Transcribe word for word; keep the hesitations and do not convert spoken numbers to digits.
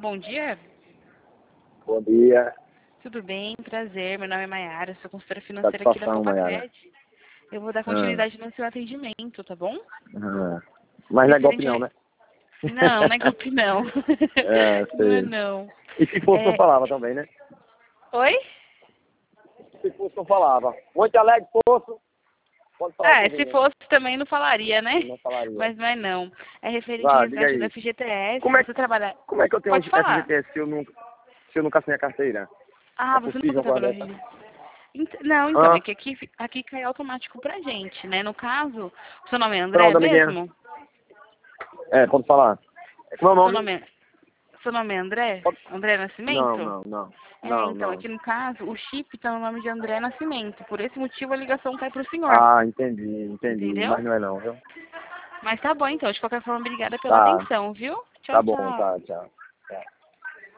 bom dia. Bom dia. Tudo bem? Prazer. Meu nome é Maiara, sou consultora financeira aqui da Satisfação, Maiara. Copacred. Eu vou dar Ah. continuidade no seu atendimento, tá bom? Ah. Mas não é golpe não, né? Não, não é golpe não. É, Não é sei. não. E se fosse, É... não falava também, né? Oi? Se fosse, não falava. Monte Alegre, Poço. Pode falar Ah, tudo, se né? fosse também não falaria, né? Não falaria. Mas não é não. É referente ao Vá, diga resgate do aí. F G T S. Como é, Você trabalha... como é que eu tenho Pode F G falar. T S se eu nunca, se eu nunca assinei a carteira? Ah, É você possível nunca uma coisa trabalhou dessa? hoje? Ent- Não, então, Ah, é que aqui, aqui cai automático pra gente, né? No caso, o seu nome é André pronto, amiguinha. mesmo? É, pode falar. Como é o Seu nome? nome é, seu nome é André? Pode... André Não, Nascimento? não, não. É, Não, então, não. aqui no caso, o chip tá no nome de André Nascimento. Por esse motivo, a ligação cai pro senhor. Ah, entendi, entendi. Entendeu? Mas não é não, viu? Mas tá bom, então. De qualquer forma, obrigada pela Tá, atenção, viu? tá Tchau, bom, tchau. tá, tchau. Tchau.